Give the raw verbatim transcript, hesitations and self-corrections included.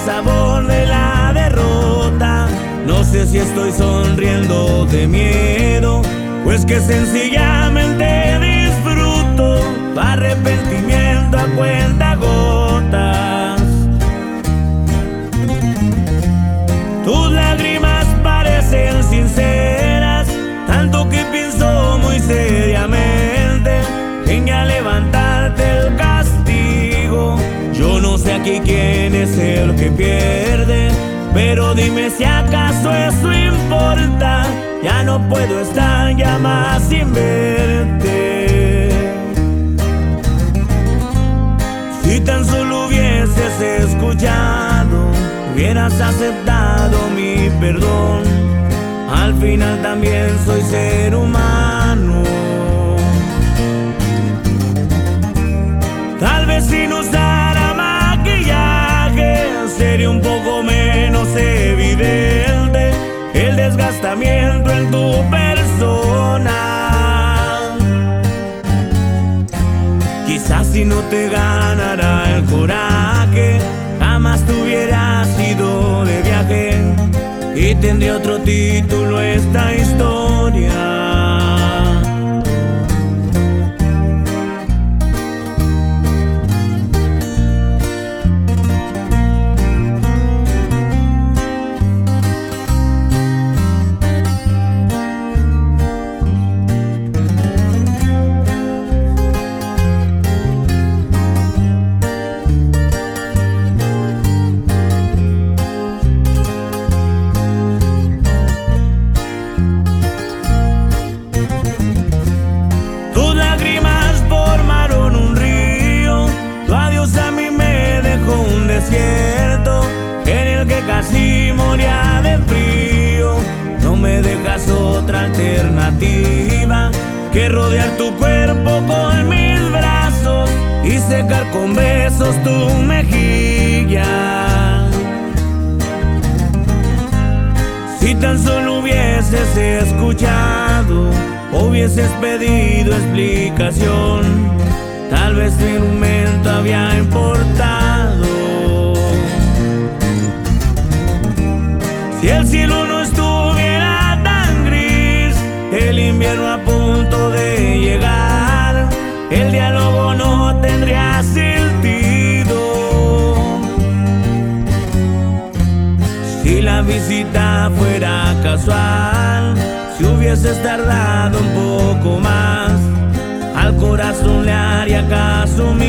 sabor de la derrota. No sé si estoy sonriendo de miedo, pues que sencillamente disfruto tu arrepentimiento a cuentagotas. Tus lágrimas parecen sinceras, tanto que pienso muy seriamente en ya levantarte el castigo. Yo no sé aquí quién es el que pierde, pero dime si acaso eso importa. Ya no puedo estar ya más sin verte. Si tan solo hubieses escuchado, hubieras aceptado mi perdón. Al final también soy ser humano. Tal vez si no usara maquillaje sería un poco menos evidente el desgastamiento en tu persona. Quizás si no te ganara el coraje, jamás te hubieras ido de viaje y tendría otro título esta historia. En el que casi moría de frío. No me dejas otra alternativa que rodear tu cuerpo con mis brazos y secar con besos tu mejilla. Si tan solo hubieses escuchado, hubieses pedido explicación, tal vez mi argumento había importado. Si el cielo no estuviera tan gris, el invierno a punto de llegar, el diálogo no tendría sentido. Si la visita fuera casual, si hubieses tardado un poco más, al corazón le haría caso